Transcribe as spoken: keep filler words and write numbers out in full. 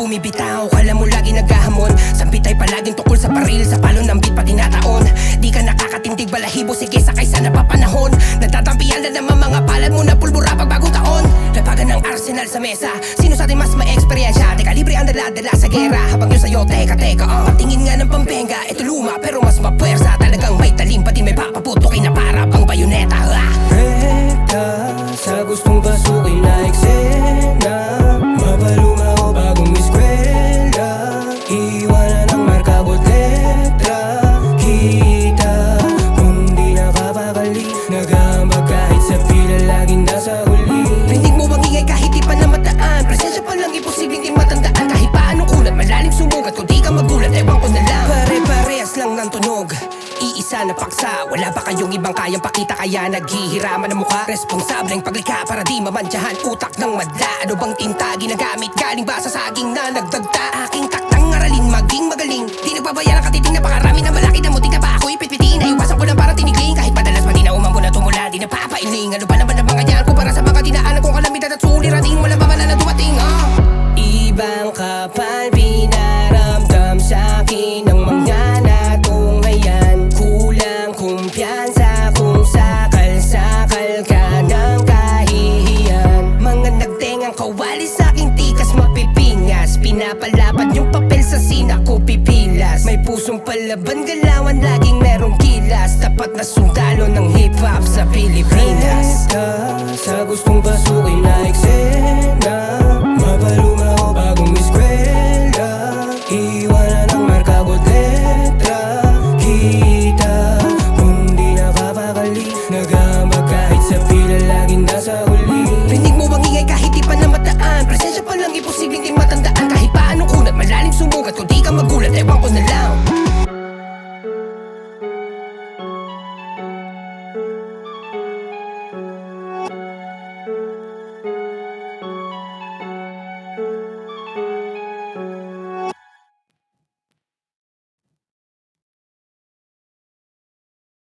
bumibitaw, kala mo lagi naghahamon. Sampit ay palaging tukol sa paril, sa palo ng beat pa tinataon. Di ka nakakatindig balahibo, sige sakay sa napapanahon. Natatampihan na naman mga palad mo na pulbura pag bagong taon. Lapagan ng arsenal sa mesa, sino sa atin mas ma-eksperyensya? Teka libre ang dala-dala sa gera, habang yun sa'yo teka teka uh. Patingin nga ng pambenga, ito luma pero mas mapuwersa. Talagang may talim, pati may papaputukin na para bang bayoneta ah. Rekta sa gustong pasukin na eksena, mapaluma o bagong eskwela, iiwanan ang marka ko't letra. Kita kung di nakapakali, nag-aambag kahit sa pila laging nasa huli. Rindig mo bang ingay kahit di pa namataan? Presensya pa lang imposibleng di matandaan. Kahit pa anong kulat, malalim sumugat. Kung di ka magulat, ewan ko na lang. Pare-parehas lang ng tunog, iisa na paksa. Wala ba kayong ibang kayang pakita, kaya naghihiraman ang mukha? Responsableng paglikha para di mamantsahan utak ng madla. Ano bang tinta ginagamit? Galing ba sa saging na nagdagta? Aking taktang aralin, maging magaling. Di nagbabayaan katiting na pakarami na malaki na muti ka ba ako'y pitpitin? Naiwasan ko lang parang tinigling, kahit madalas maginauman ko na tumula. Di napapailing, ano ba naman ang mga yan ko para sa mga dinaanan kong kalamidad at sulirating. Wala ba man na dumating ah? Ibang kapal pinaramdam sa'kin ng mga natunghayan. Kulang kumpiyansa kung sakal-sakal ka ng kahihiyan. Mga nagtengang kawali sa'king tikas mapipingas. Pinapalapat yung papel sa sina ko pipilas. May pusong palaban, galawan, laging merong kilas. Tapat na sundalo ng hip-hop sa Pilipinas. Rekta sa gustong pasukin na eksena,